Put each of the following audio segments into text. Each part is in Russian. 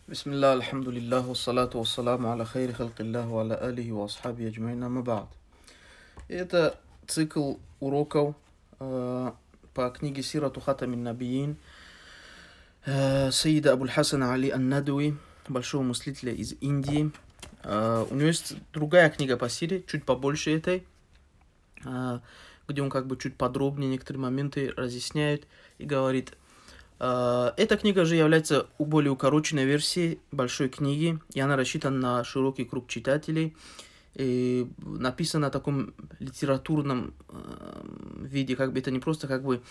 Бисмилля, альхамдулиллах, вассалату вассаламу аля хайри халкиллах, ва аля алихи ва асхаби аджмаин, амма ба'д. Это цикл уроков по книге Сирату Хатамин Набиин Саида Абуль Хасана Али Ан-Надуи, большого мыслителя из Индии. У него есть другая книга по сире, чуть побольше этой, где он как бы чуть подробнее некоторые моменты разъясняет и говорит. Эта книга же является более укороченной версией большой книги, и она рассчитана на широкий круг читателей. И написана в таком литературном виде, как бы это не просто как бы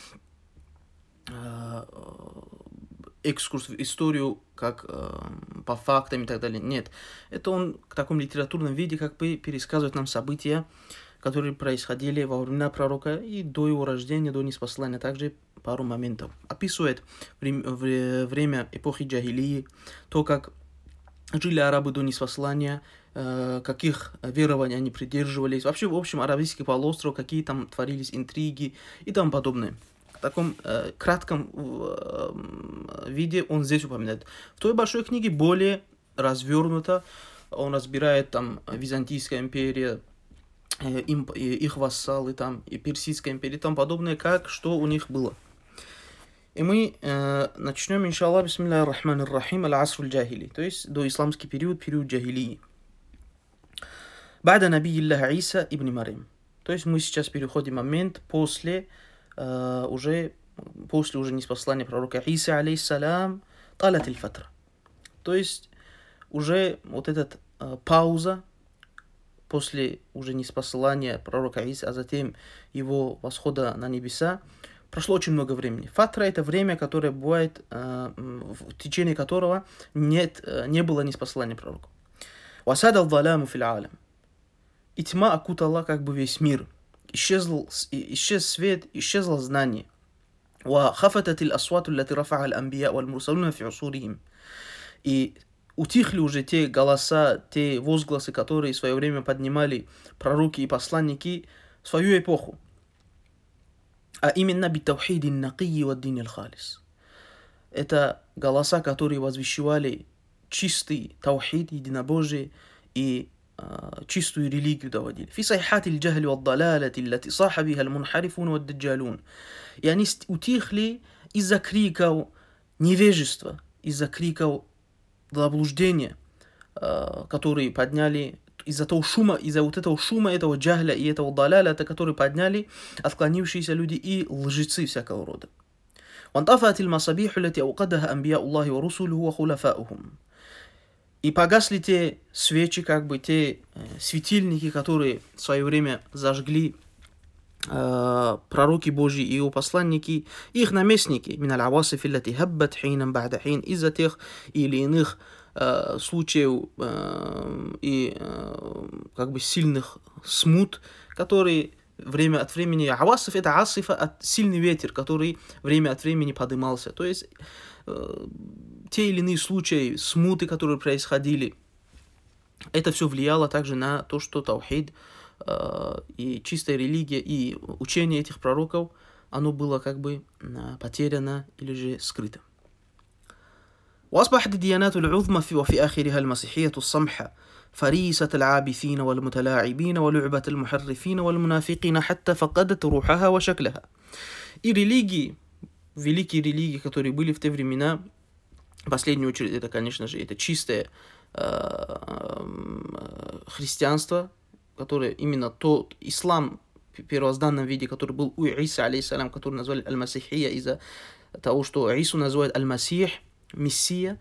экскурс в историю, как по фактам и так далее. Нет, это он в таком литературном виде как бы пересказывает нам события, которые происходили во времена пророка и до его рождения, до ниспослания, также пару моментов. Описывает время эпохи джахилии, то, как жили арабы до ниспослания, каких верований они придерживались. Вообще, в общем, Аравийский полуостров, какие там творились интриги и тому подобное. В таком кратком виде он здесь упоминает. В той большой книге более развернуто. Он разбирает там Византийская империя, их вассалы, там, и Персидская империя и тому подобное, как, что у них было. И мы начнем, иншаллах, бисмилля рахман рахим, аль-асру джахили, то есть до исламский период, период джахилии. Бада наби Илляха Иса ибн Марим. То есть мы сейчас переходим в момент после уже ниспослания пророка Иса, алейхиссалям, талат аль-фатра. То есть уже вот эта пауза после уже ниспослания пророка Иса, а затем его восхода на небеса, прошло очень много времени. Фатра — это время, которое бывает, в течение которого не было ниспослания пророка. «Васад ал-даламу фил алям». И тьма окутала как бы весь мир. Исчез свет, исчезло знание. «Ва хафатат ал-асвату лати рафа'а ал-анбия валь-мурсалуна фи усурихим». И утихли уже те голоса, те возгласы, которые в свое время поднимали пророки и посланники в свою эпоху. А именно битавхиди накии ва дин аль-халис. Это голоса, которые возвещали чистый таухид, единобожие, и чистую религию доводили. Фи сайхати аль-джахли вад-далалати аллати саха биха аль-мунхарифун вад-даджалун. И они утихли из-за криков невежества, из-за криков заблуждения, которые подняли из-за того шума, из-за вот этого шума, этого джахля и этого далаля, который подняли отклонившиеся люди и лжецы всякого рода. وانطفأت المصابيح التي أوقدها أنبياء الله ورسله وخلفاؤهم. И погасли те свечи, как бы те светильники, которые в свое время зажгли пророки Божьи и его посланники, и их наместники, мин аль-авасиф аллати хаббат хинан ба'да хин, из-за тех или иных случаев и как бы сильных смут, которые время от времени... Авасиф — это асифа, сильный ветер, который время от времени подымался. То есть те или иные случаи, смуты, которые происходили, это все влияло также на то, что таухид и чистая религия, и учение этих пророков, оно было как бы потеряно или же скрыто. وأصبحت الديانات العظمى وفي آخرها المسيحية الصمحة فريسة العابثين والمتلاعبين ولعبة المحرفين والمنافقين حتى فقدت روحها وشكلها. И религии, великие религии, которые были в те времена, в последнюю очередь, это, конечно же, это чистое христианство, которое именно тот ислам в первозданном виде, который был у Иса, алейхиссалям, который назвали аль-Масихия из-за того, что Ису называют аль-Масих, Мессия,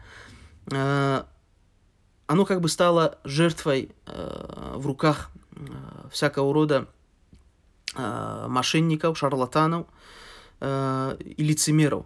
оно как бы стало жертвой в руках всякого рода мошенников, шарлатанов и лицемеров.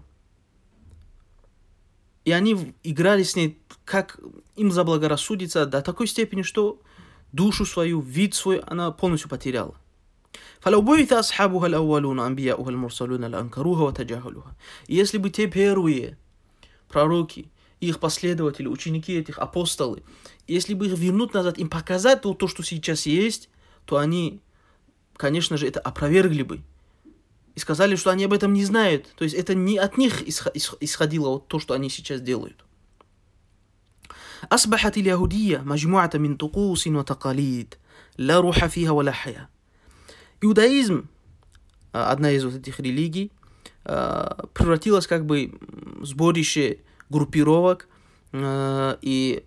И они играли с ней, как им заблагорассудится, до такой степени, что душу свою, вид свой она полностью потеряла. فلو بعث أصحابها الأولون أنبياؤها المرسلون لأنكروها وتجاهلوها. Если бы те первые пророки, их последователи, ученики этих апостолы, если бы их вернуть назад, им показать то, что сейчас есть, то они, конечно же, это опровергли бы. И сказали, что они об этом не знают. То есть это не от них исходило вот то, что они сейчас делают. أصبحت اليهودية مجموعة من طقوس وتقاليد لا روح فيها ولا حياة. Иудаизм, одна из вот этих религий, превратилась как бы в сборище группировок и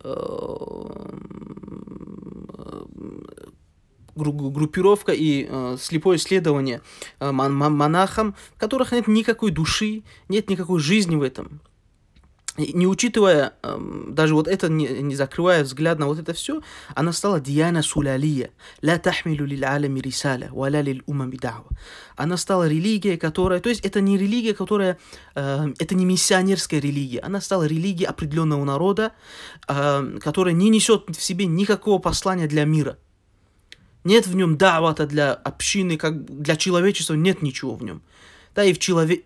группировка и слепое следование монахам, в которых нет никакой души, нет никакой жизни в этом. Не учитывая, даже вот это, не закрывая взгляд на вот это все, она стала дияна сулалия. Ла тахмилу лил алами рисаля, валя лил умами дa'ва. Она стала религией, которая... То есть это не религия, которая... это не миссионерская религия. Она стала религией определенного народа, которая не несет в себе никакого послания для мира. Нет в нем давата для общины, как для человечества нет ничего в нем. Да, и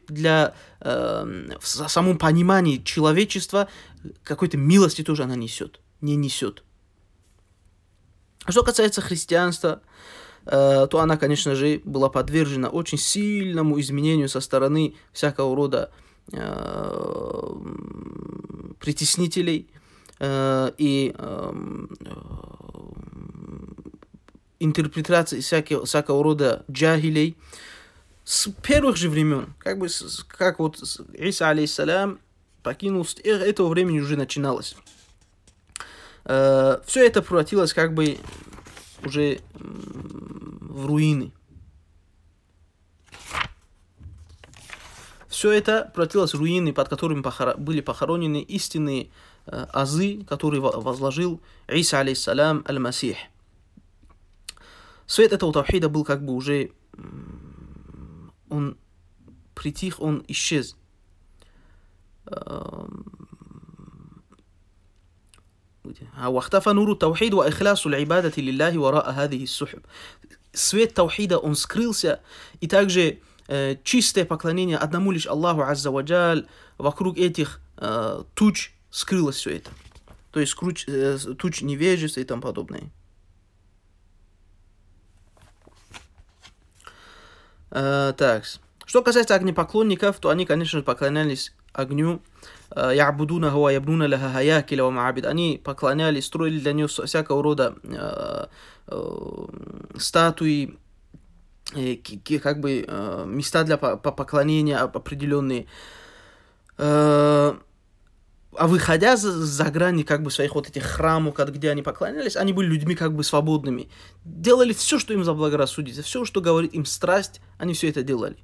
в самом понимании человечества какой-то милости тоже она не несет. Что касается христианства, то она, конечно же, была подвержена очень сильному изменению со стороны всякого рода притеснителей и интерпретации всякого рода джахилей. С первых же времен, как вот Иса алейхиссалям покинул, с этого времени уже начиналось. Все это превратилось как бы уже в руины. Все это превратилось в руины, под которыми были похоронены истинные азы, которые возложил Иса алейхиссалям аль-Масих. Свет этого тавхида был как бы уже... Он притих, он исчез. Свет таухида, он скрылся, и также чистое поклонение одному лишь Аллаху Азза ва Джаль, вокруг этих туч скрылось все это. То есть туч невежества и тому подобное. Так, что касается огнепоклонников, то они, конечно же, поклонялись огню. Они поклонялись, строили для него всякого рода статуи, как бы места для поклонения определенные. А выходя за грани как бы своих вот этих храмов, где они поклонялись, они были людьми как бы свободными. Делали все, что им заблагорассудится, все, что говорит им страсть, они все это делали.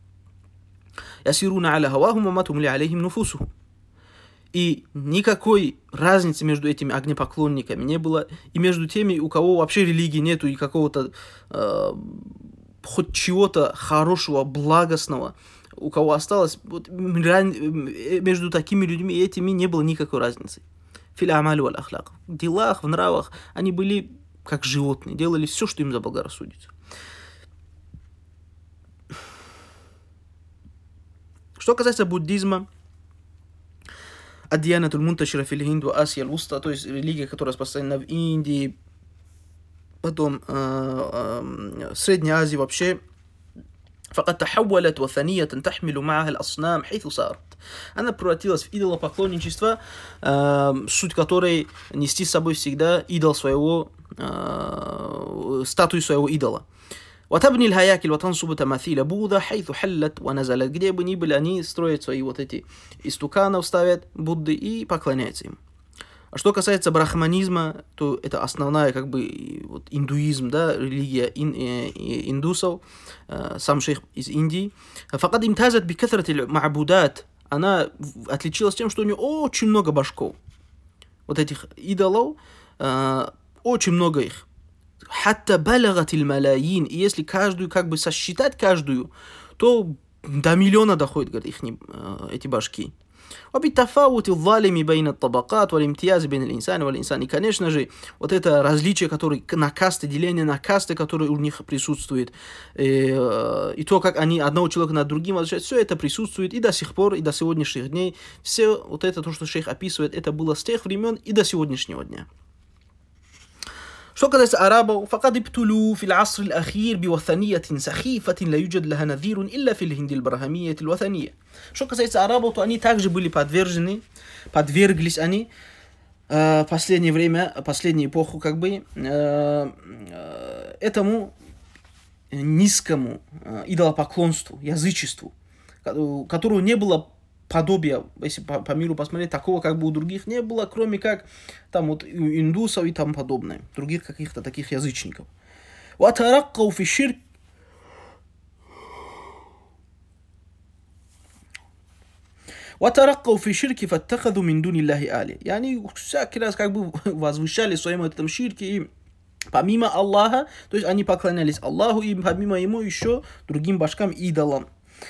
И никакой разницы между этими огнепоклонниками не было, и между теми, у кого вообще религии нету, и какого-то хоть чего-то хорошего, благостного, у кого осталось, вот, между такими людьми и этими не было никакой разницы. Фил амали валь ахлак. В делах, в нравах они были как животные, делали все, что им заблагорассудится. Что касается буддизма, адьянатуль мунташира фил хинд ва Асия аль-Вуста, то есть религия, которая распространена в Индии, потом в Средней Азии вообще, فقد تحولت وثنية تحمل معها الأصنام حيث صارت. Она превратилась в идолопоклонничество, суть которой нести с собой всегда идол своего, статую своего идола. وتبني الهياكل وتنصب تماثيل بوذا حيث حلت ونزلت. Где бы ни были, они строят свои вот эти истуканов, ставят Будды и поклоняются им. А что касается брахманизма, то это основная как бы вот, индуизм, да, религия индусов, сам шейх из Индии. فقد امتازت بكثرة المعبودات. Она отличилась тем, что у нее очень много башков. Вот этих идолов, очень много их. حتى بلغت الملايين. И если каждую как бы сосчитать каждую, то до миллиона доходит, говорит, эти башки. وبالتفاوت الظالم بين الطبقات والامتياز بين الإنسان والإنسان. И, конечно же, вот это различие, которое на касты, деление на касты, которое у них присутствует, и то, как они одного человека над другим возвращают, все это присутствует и до сих пор, и до сегодняшних дней. Все вот это, то, что шейх описывает, это было с тех времен и до сегодняшнего дня. Что касается арабов, فقد ابتلوا في العصر الأخير بوثنية سخيفة لا يوجد لها نظير إلا في الهند البرهمية الوثنية. Что касается арабов, то они также были подверглись они последнее время, последнюю эпоху, как бы, этому низкому идолопоклонству, язычеству, которого не было подобия, если по миру посмотреть, такого как бы у других не было, кроме как там вот у индусов и тому подобное, других каких-то таких язычников. وَتَرَقَّوْا فِي الشِّرْكِ وَتَرَقَّوْا فِي الشِّرْكِ فَاتَّخَذُوا مِنْ دُونِ اللَّهِ آلِهَةً. И они всякий раз как бы возвышали в своем этом ширке и помимо Аллаха, то есть они поклонялись Аллаху и помимо ему еще другим башкам идолам.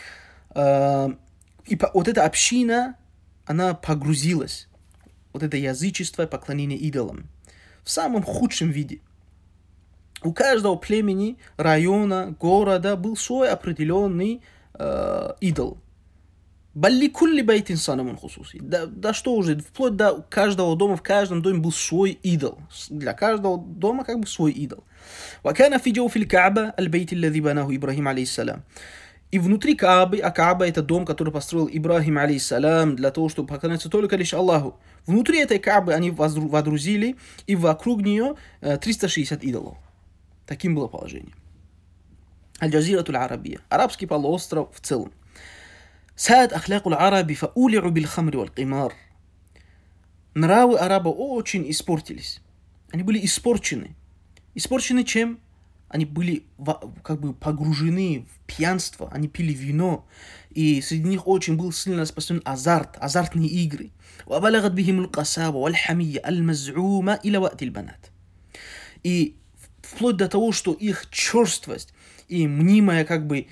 И вот эта община, она погрузилась, вот это язычество, поклонение идолам, в самом худшем виде. У каждого племени, района, города был свой определенный идол. Балли кулли байтин санамун хусуси. Да что уже, вплоть до каждого дома, в каждом доме был свой идол. Для каждого дома как бы свой идол. وكان في جوف الكعبة البيت الذي بناه إبراهيم عليه السلام. И внутри Каабы, а Кааба это дом, который построил Ибрахим алейхиссалям для того, чтобы поклоняться только лишь Аллаху. Внутри этой Каабы они водрузили и вокруг нее 360 идолов. Таким было положение. Аль-Джазиратуль Арабия. Арабский полуостров в целом. Саад ахлякуль араби фаули'у бил хамри валь кимар. Нравы араба очень испортились. Они были испорчены. Испорчены чем? Они были как бы погружены в пьянство, они пили вино, и среди них очень был сильно распространен азартные игры. И вплоть до того, что их черствость и мнимая как бы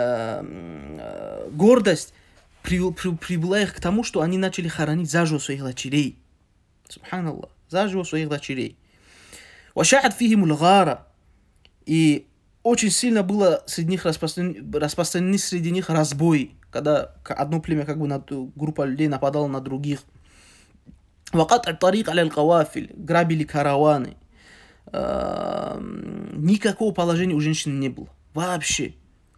гордость привела их к тому, что они начали хоронить заживо своих дочерей. Субханаллах, заживо своих дочерей. Вашахат фихимуль гара. И очень сильно было среди них распространены среди них разбои, когда одно племя, как бы группа людей нападала на других. Грабили караваны. Никакого положения у женщин не было. Вообще.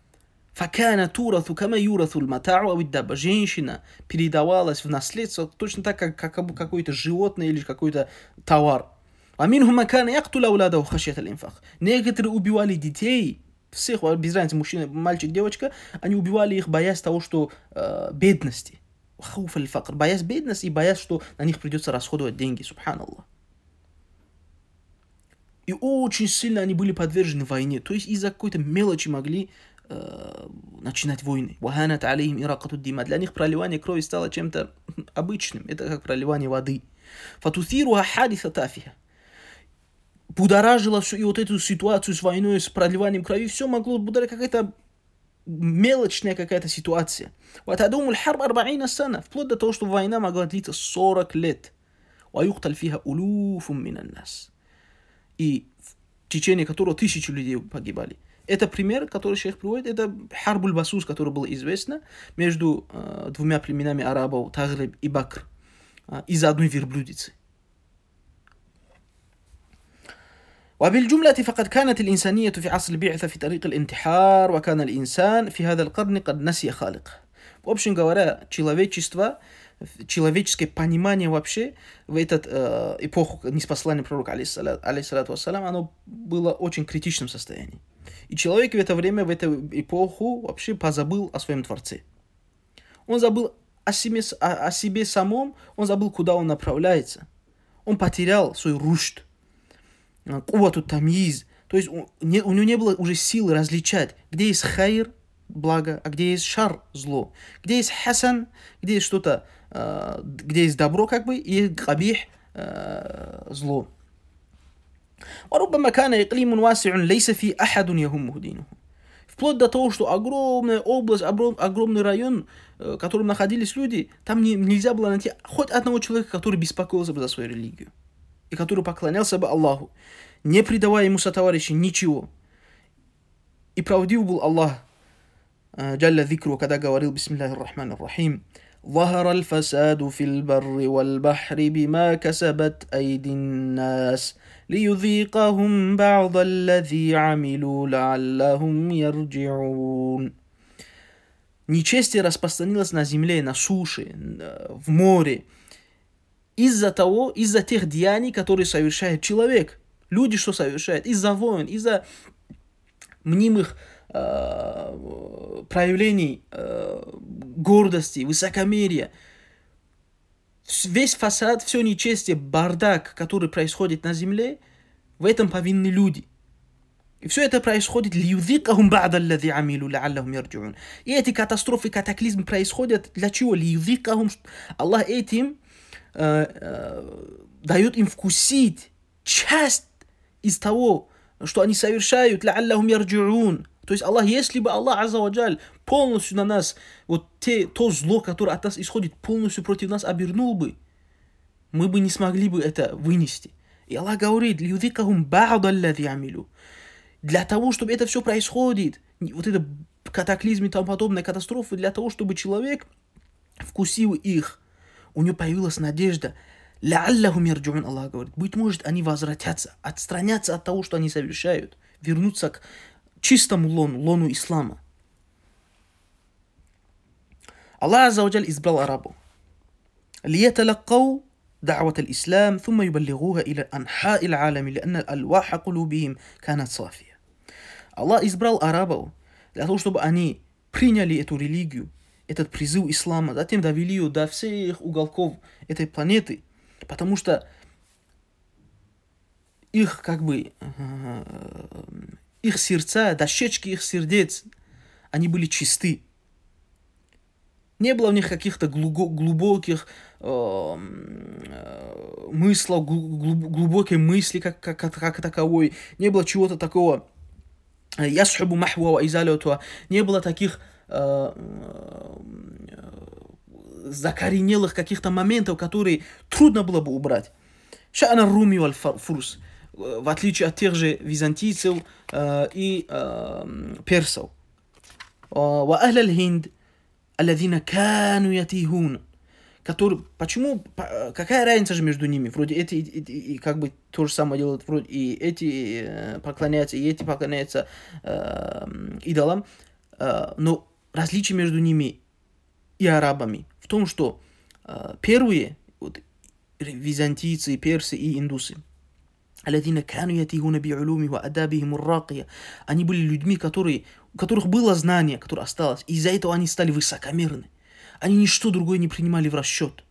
Женщина передавалась в наследство точно так, как какое-то животное или какой-то товар. Некоторые убивали детей, всех, без разницы, мужчина, мальчик, девочка, они убивали их, боясь того, что бедности. Боясь бедности и боясь, что на них придется расходовать деньги, субханаллах. И очень сильно они были подвержены войне, то есть из-за какой-то мелочи могли начинать войны. Для них проливание крови стало чем-то обычным, это как проливание воды. Будоражило все, и вот эту ситуацию с войной, с проливанием крови, все могло будоражить какая-то мелочная какая-то ситуация. Вплоть до того, что война могла длиться 40 лет. И в течение которого тысячи людей погибали. Это пример, который шейх приводит, это Харбуль Басус, который было известно между двумя племенами арабов, Тагриб и Бакр, из-за одной верблюдицы. وبالجملة فقد كانت الإنسانية في عصر البعثة في طريق الانتحار وكان الإنسان في هذا القرن قد نسي خالقه. В общем говоря, человеческое понимание вообще в эту эпоху ниспослания пророка, алейхиссалату вассалям, оно было в очень критичном состоянии. И человек в это время, в эту эпоху вообще позабыл о своем Творце. Он забыл о себе самом, он забыл, куда он направляется. Он потерял свой рушд, кувату тамиз, то есть у него не было уже силы различать, где есть хайр, благо, а где есть шар, зло, где есть хасан, где есть что-то, где есть добро, как бы, и габих, зло. وربما كان إقليم واسع ليس فيه أحد يهمه دينه. Вплоть до того, что огромная область, огромный район, в котором находились люди, там нельзя было найти хоть одного человека, который беспокоился бы за свою религию и который поклонялся бы Аллаху, не предавая ему сотоварищей ничего. И правдив был Аллах, Джалля Зикру, когда говорил: Бисмиллахи р-Рахмани р-Рахим, ظهر الفساد في البر والبحر بما كسبت أيدي الناس ليذيقهم بعض الذي عملوا لعلهم يرجعون. Нечестие распространилось на земле, на суше, в море. из-за тех деяний, которые совершает человек. Люди что совершают? Из-за войн, из-за мнимых проявлений гордости, высокомерия. Весь фасад, все нечестие, бардак, который происходит на земле, в этом повинны люди. И все это происходит лиюзикахум ба'да аллази амилу ла'аллахум ярджиун. И эти катастрофы, катаклизмы происходят для чего? Лиюзикахум. Аллах этим дает им вкусить часть из того, что они совершают, ла'аллахум ярджиун. То есть Аллах, если бы Аллах Азза ва Джаль полностью на нас, то зло, которое от нас исходит, полностью против нас обернул бы, мы бы не смогли бы это вынести. И Аллах говорит, лиюзикахум ба'да аллази амилу. Для того, чтобы это все происходит, вот это катаклизм и тому подобное, катастрофы, для того, чтобы человек вкусил их, у него появилась надежда. Ла'аллахум ярджиун, Аллах говорит, быть может, они возвратятся, отстранятся от того, что они совершают, вернутся к чистому лону ислама. Аллах Азза ва Джаль избрал арабов. ليتلقوا دعوة الإسلام ثم يبلغوها إلى أنحاء العالم لأن الألواح قلوبهم كانت صافية. Аллах избрал арабов для того, чтобы они приняли эту религию, этот призыв ислама, затем довели ее до всех уголков этой планеты, потому что их их сердца, дощечки их сердец, они были чисты. Не было в них каких-то глубоких мыслей, глубокой мысли как таковой. Не было чего-то такого. Ясхубу махва ва изалютуа. Не было таких закоренелых каких-то моментов, которые трудно было бы убрать. Ша'ана руми валь фурс. В отличие от тех же византийцев и персов. Ва ахля аль-Хинд аллазина кану ятихун. Почему? Какая разница же между ними? Вроде эти как бы то же самое делают, вроде и эти поклоняются, и эти поклоняются идолам. Но различие между ними и арабами в том, что первые, византийцы, персы и индусы, аллазина кану ятихуна би'улуми ва адабихим ар-рaqiyya, они были людьми, у которых было знание, которое осталось, и из-за этого они стали высокомерны. Они ничто другое не принимали в расчет.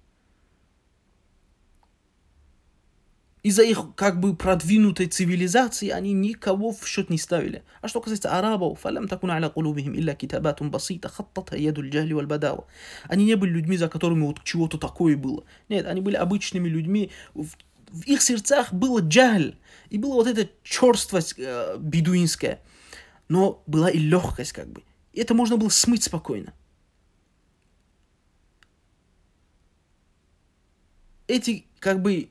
Из-за их как бы продвинутой цивилизации они никого в счет не ставили. А что касается арабов, فَلَمْ تَكُنْ عَلَى قُلُوبِهِمْ إِلَّا كِتَابَاتٌ بَسِيطَةٌ خَطَّتْهَا يَدُ الْجَهْلِ وَالْبَدَاوَةِ. Они не были людьми, за которыми вот чего-то такое было. Нет, они были обычными людьми. В их сердцах было джаhlь, и была вот эта черствость бедуинская. Но была и легкость как бы. И это можно было смыть спокойно. Эти как бы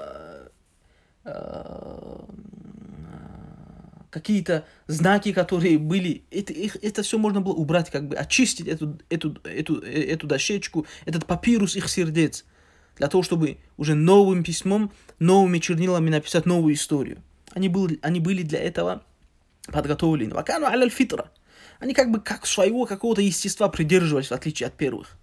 какие-то знаки, которые были, это все можно было убрать, как бы очистить эту дощечку, этот папирус их сердец, для того, чтобы уже новым письмом, новыми чернилами написать новую историю. Они были для этого подготовлены. Вакану аля фитра. Они как бы как своего какого-то естества придерживались, в отличие от первых.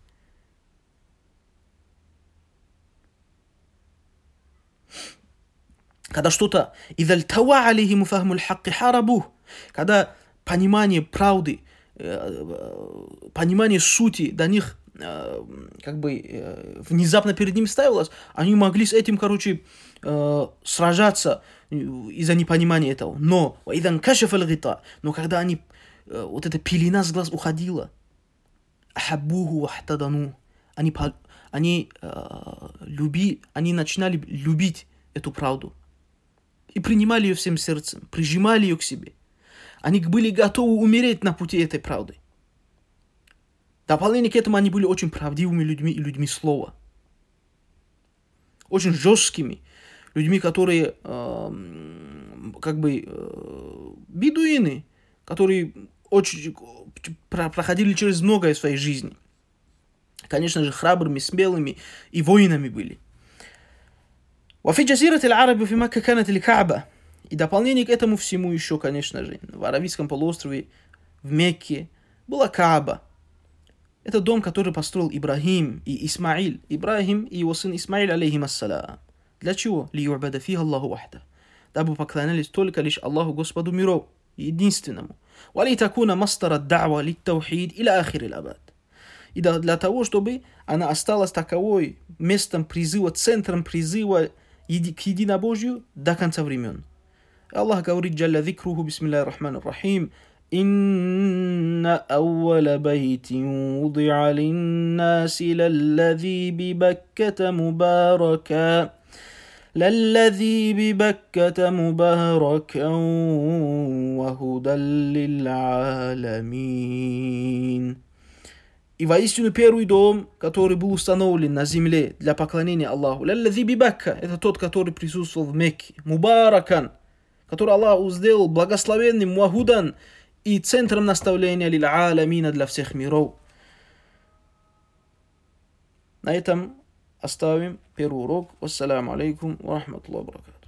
Когда что-то идальтава алейхиму фахмуль хакки харабух, когда понимание правды, понимание сути до них как бы внезапно перед ним ставилось, они могли с этим, сражаться из-за непонимания этого. Но когда они вот эта пелена с глаз уходила, ахаббуху вахтадану, они начинали любить эту правду и принимали ее всем сердцем, прижимали ее к себе. Они были готовы умереть на пути этой правды. В дополнение к этому они были очень правдивыми людьми и людьми слова. Очень жесткими людьми, которые бедуины, которые очень проходили через многое в своей жизни. Конечно же, храбрыми, смелыми и воинами были. وفي جزيرة العرب في مكة كانت الكعبة. И дополнение к этому всему еще, конечно же, в Аравийском полуострове, в Мекке, была Кааба. Это дом, который построил Ибрахим и Исмаиль. Ибрахим и его сын Исмаиль, алейхим ассалям. Для чего? Лию'бада фиха Аллаху вахда. Дабы поклонялись только лишь Аллаху Господу миров, единственному. Валитакуна мастара д'ава литтаухид иля ахир абад. И для того, чтобы она осталась таковой местом призыва, центром призыва к единобожию до конца времен. Аллах говорит, джалля зикруху, бисмиллахи рахмани рахим, «Инна ауаля байтин вуди'a линнаси лалладhi бибакката мубарака». للذي ببكة مباركا وهدى للعالمين. И воистину первый дом, который был установлен на земле для поклонения Аллаху, лалладhi бибакка, это тот, который присутствовал в Мекке, мубаракан, который Аллах сделал благословенным, вахудан, и центром наставления лил аламина, для всех миров. На этом оставим первый урок. Вассаляму алейкум ва рахматуллахи ва баракатух.